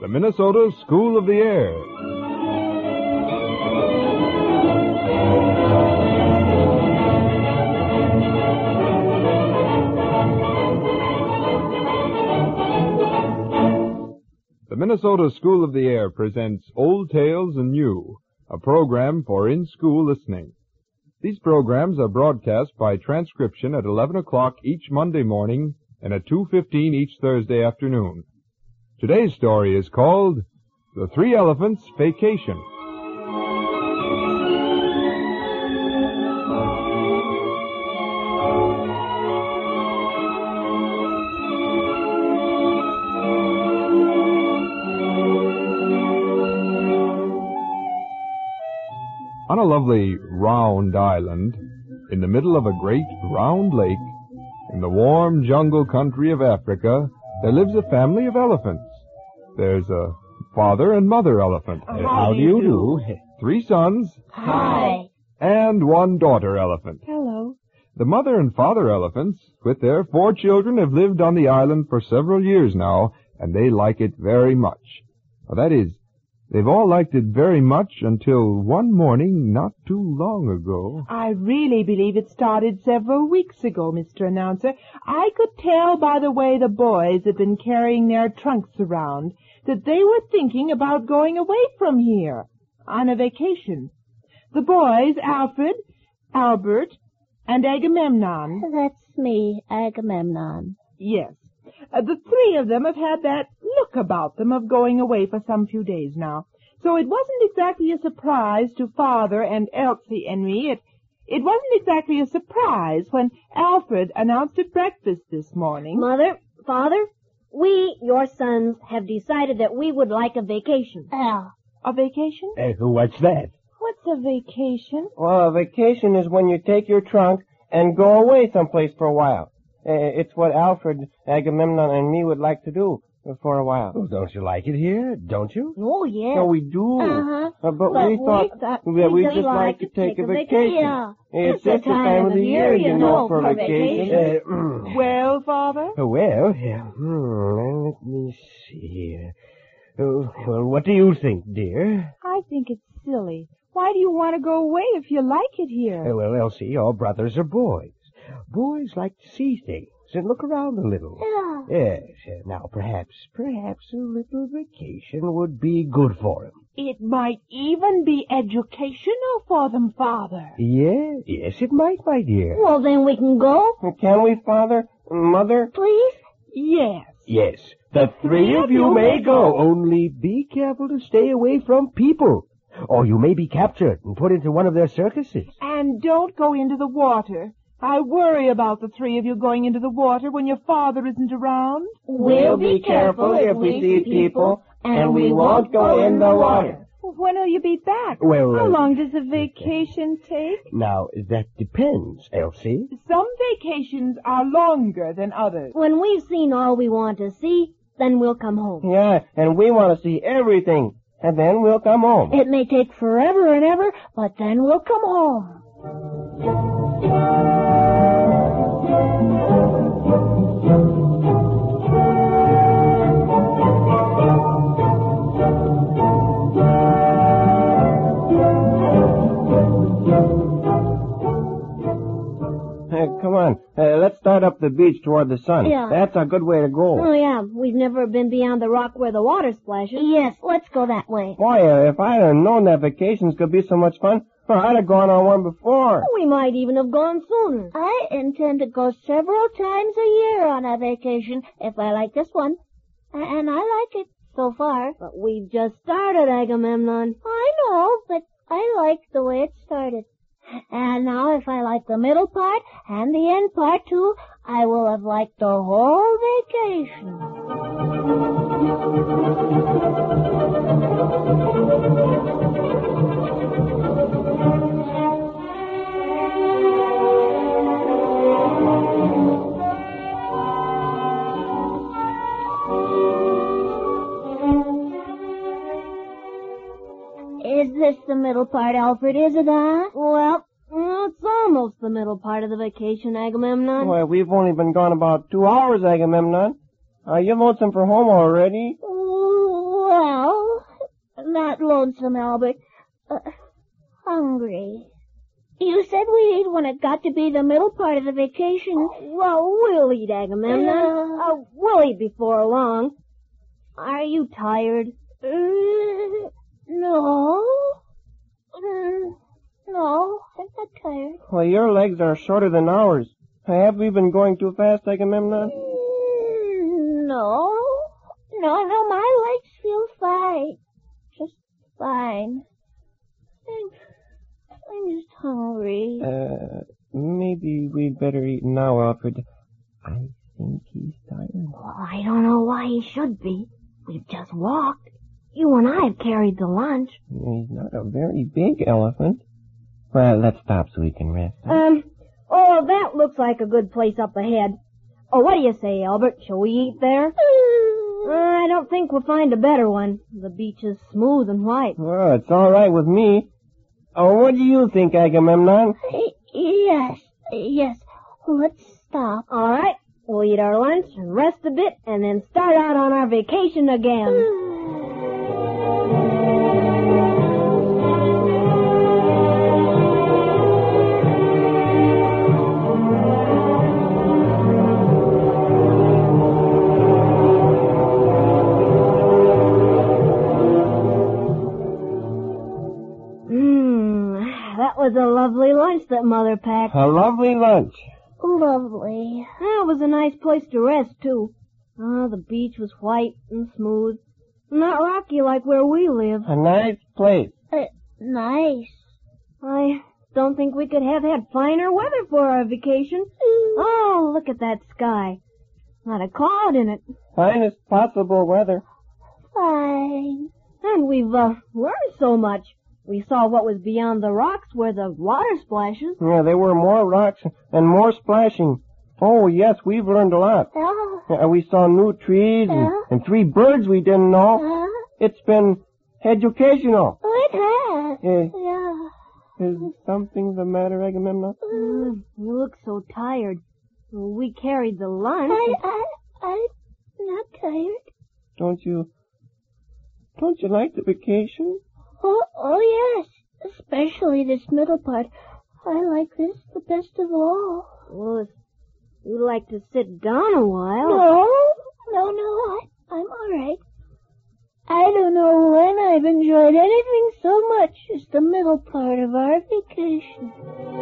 Minnesota School of the Air. The Minnesota School of the Air presents Old Tales and New, a program for in-school listening. These programs are broadcast by transcription at 11 o'clock each Monday morning and at 2:15 each Thursday afternoon. Today's story is called The Three Elephants' Vacation. On a lovely round island, in the middle of a great round lake, in the warm jungle country of Africa, there lives a family of elephants. There's a father and mother elephant. How do you do? 3 sons. Hi. And 1 daughter elephant. Hello. The mother and father elephants, with their 4 children, have lived on the island for several years now, and they like it very much. Well, that is, they've all liked it very much until one morning not too long ago. I really believe it started several weeks ago, Mr. Announcer. I could tell by the way the boys had been carrying their trunks around that they were thinking about going away from here on a vacation. The boys, Alfred, Albert, and Agamemnon. That's me, Agamemnon. Yes. The 3 of them have had that look about them of going away for some few days now. So it wasn't exactly a surprise to Father and Elsie and me. It wasn't exactly a surprise when Alfred announced at breakfast this morning. Mother, Father, we, your sons, have decided that we would like a vacation. A vacation? What's that? What's a vacation? Well, a vacation is when you take your trunk and go away someplace for a while. It's what Alfred, Agamemnon, and me would like to do for a while. Oh, don't you like it here? Don't you? Oh, yes. No, we do. Uh-huh. But we thought that we'd just like to take a vacation. Yeah. It's just the time of the year, you know, for vacation. Well, Father? Well, let me see. Well, what do you think, dear? I think it's silly. Why do you want to go away if you like it here? Well, Elsie, your brothers are boys. Boys like to see things and look around a little. Yeah. Yes. Now, perhaps a little vacation would be good for them. It might even be educational for them, Father. Yes, it might, my dear. Well, then we can go. Can we, Father? Mother? Please? Yes. Yes, the 3 of you may go. Only be careful to stay away from people, or you may be captured and put into one of their circuses. And don't go into the water. I worry about the 3 of you going into the water when your father isn't around. We'll be careful if we see people, and we won't go in the water. When will you be back? Well, how long does a vacation take? Now, that depends, Elsie. Some vacations are longer than others. When we've seen all we want to see, then we'll come home. Yeah, and we want to see everything, and then we'll come home. It may take forever and ever, but then we'll come home. Come on, let's start up the beach toward the sun. Yeah. That's a good way to go. Oh, yeah, we've never been beyond the rock where the water splashes. Yes, let's go that way. Boy, if I'd have known that vacations could be so much fun, I'd have gone on one before. We might even have gone sooner. I intend to go several times a year on a vacation if I like this one. And I like it so far. But we've just started, Agamemnon. I know, but I like the way it started. And now if I like the middle part and the end part too, I will have liked the whole vacation. Is this the middle part, Alfred, is it, huh? Well, it's almost the middle part of the vacation, Agamemnon. Well, we've only been gone about 2 hours, Agamemnon. Are you lonesome for home already? Well, not lonesome, Albert. Hungry. You said we'd eat when it got to be the middle part of the vacation. Well, we'll eat, Agamemnon. We'll eat before long. Are you tired? No. No, I'm not tired. Well, your legs are shorter than ours. Have we been going too fast, Agamemnon? No. No, my legs feel fine. Just fine. I'm just hungry. Maybe we'd better eat now, Alfred. I think he's tired. Well, I don't know why he should be. We've just walked. You and I have carried the lunch. He's not a very big elephant. Well, let's stop so we can rest. That looks like a good place up ahead. Oh, what do you say, Albert? Shall we eat there? I don't think we'll find a better one. The beach is smooth and white. Well, it's all right with me. Oh, what do you think, Agamemnon? Yes. Let's stop. All right. We'll eat our lunch and rest a bit and then start out on our vacation again. That was a lovely lunch that Mother packed. A lovely lunch. Lovely. It was a nice place to rest, too. The beach was white and smooth. Not rocky like where we live. A nice place. Nice. I don't think we could have had finer weather for our vacation. Oh, look at that sky. Not a cloud in it. Finest possible weather. Fine. And we've learned so much. We saw what was beyond the rocks where the water splashes. Yeah, there were more rocks and more splashing. Oh, yes, we've learned a lot. We saw new trees and 3 birds we didn't know. It's been educational. It has. Is something the matter, Agamemnon? You look so tired. We carried the lunch. I'm not tired. Don't you like the vacation? Oh, yes. Especially this middle part. I like this the best of all. Well, if you'd like to sit down a while. No, I'm all right. I don't know when I've enjoyed anything so much as the middle part of our vacation.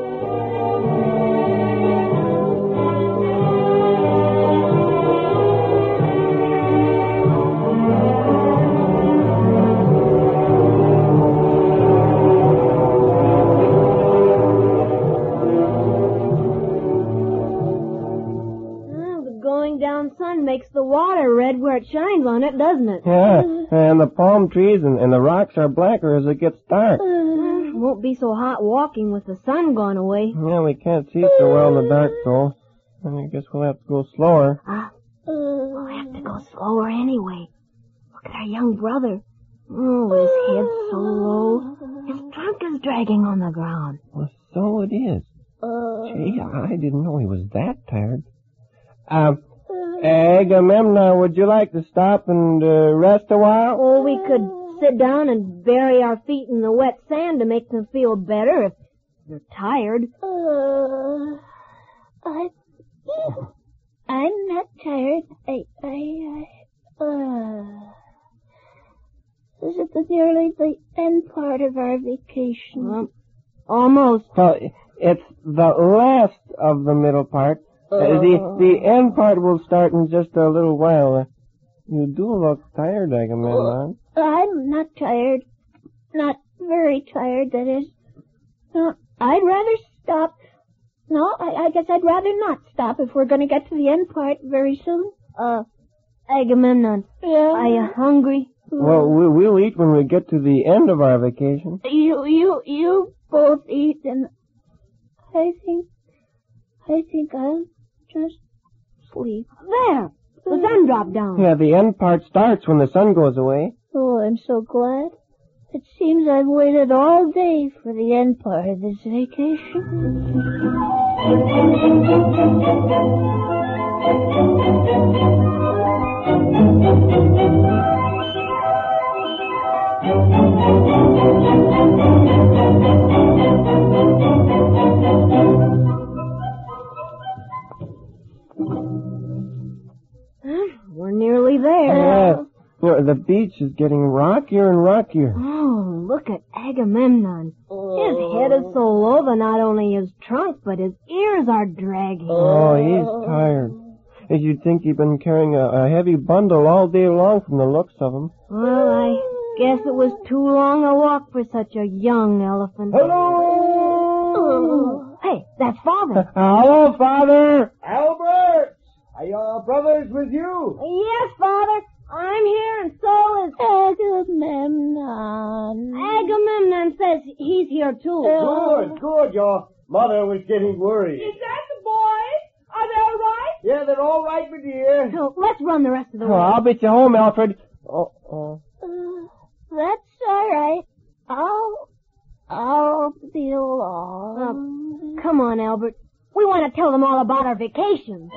Sun makes the water red where it shines on it, doesn't it? Yeah, and the palm trees and the rocks are blacker as it gets dark. Won't be so hot walking with the sun gone away. Yeah, we can't see so well in the dark, though. I guess we'll have to go slower. We'll have to go slower anyway. Look at our young brother. Oh, his head's so low. His trunk is dragging on the ground. Well, so it is. Gee, I didn't know he was that tired. Agamemnon, would you like to stop and rest a while? Oh, we could sit down and bury our feet in the wet sand to make them feel better if you're tired. I'm not tired. Is it nearly the end part of our vacation? Almost. Well, it's the last of the middle part. The end part will start in just a little while. You do look tired, Agamemnon. I'm not tired. Not very tired, that is. No, I'd rather stop. No, I guess I'd rather not stop if we're going to get to the end part very soon. Agamemnon. Yeah? Are you hungry? Well, we'll eat when we get to the end of our vacation. You both eat, and I think I'll just sleep. There! The sun dropped down. Yeah, the end part starts when the sun goes away. Oh, I'm so glad. It seems I've waited all day for the end part of this vacation. We're nearly there. The beach is getting rockier and rockier. Oh, look at Agamemnon. His head is so low that not only his trunk, but his ears are dragging. Oh, he's tired. You'd think he'd been carrying a heavy bundle all day long from the looks of him. Well, I guess it was too long a walk for such a young elephant. Hello! Hey, that's Father. Hello, Father! Albert! Are your brothers with you? Yes, Father. I'm here and so is Agamemnon. Agamemnon says he's here too. Good. Your mother was getting worried. Is that the boys? Are they all right? Yeah, they're all right, my dear. So let's run the rest of the way. I'll bet you home, Alfred. That's all right. I'll be along. Come on, Albert. We want to tell them all about our vacations.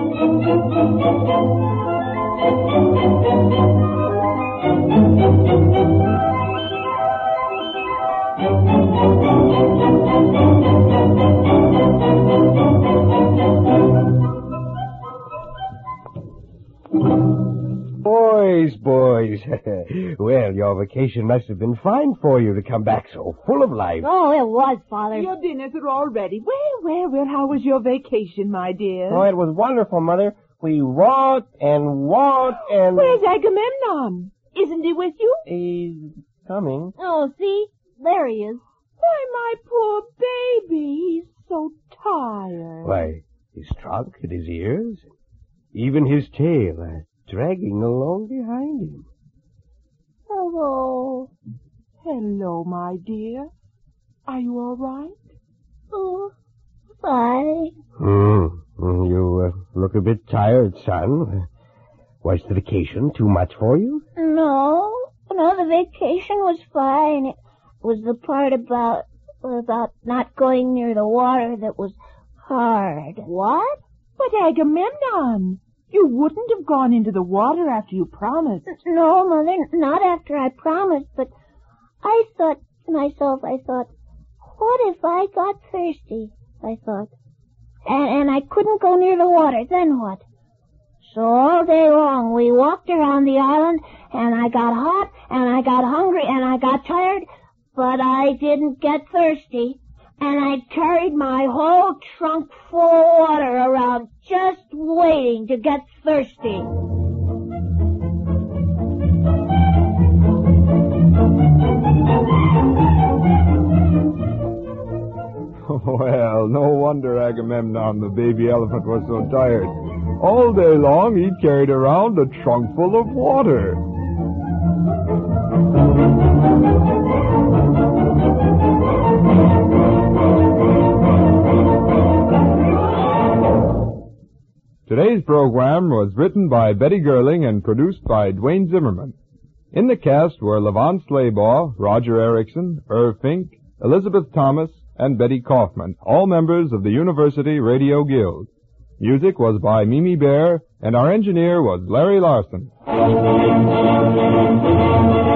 Boys. Well, your vacation must have been fine for you to come back so full of life. Oh, it was, Father. Your dinners are all ready. Well, how was your vacation, my dear? Oh, it was wonderful, Mother. We walked and walked and... Where's Agamemnon? Isn't he with you? He's coming. Oh, see? There he is. Why, my poor baby. He's so tired. Why, his trunk and his ears, even his tail are dragging along behind him. Hello. Hello, my dear. Are you all right? Oh, fine. You look a bit tired, son. Was the vacation too much for you? No, the vacation was fine. It was the part about not going near the water that was hard. What? But Agamemnon, you wouldn't have gone into the water after you promised. No, Mother, not after I promised, but I thought to myself, what if I got thirsty? I thought. And I couldn't go near the water, then what? So all day long we walked around the island, and I got hot, and I got hungry, and I got tired, but I didn't get thirsty. And I carried my whole trunk full of water around, just waiting to get thirsty. Well, no wonder Agamemnon, the baby elephant, was so tired. All day long he carried around a trunk full of water. Today's program was written by Betty Gerling and produced by Dwayne Zimmerman. In the cast were Levon Slaybaugh, Roger Erickson, Irv Fink, Elizabeth Thomas, and Betty Kaufman, all members of the University Radio Guild. Music was by Mimi Bear, and our engineer was Larry Larson.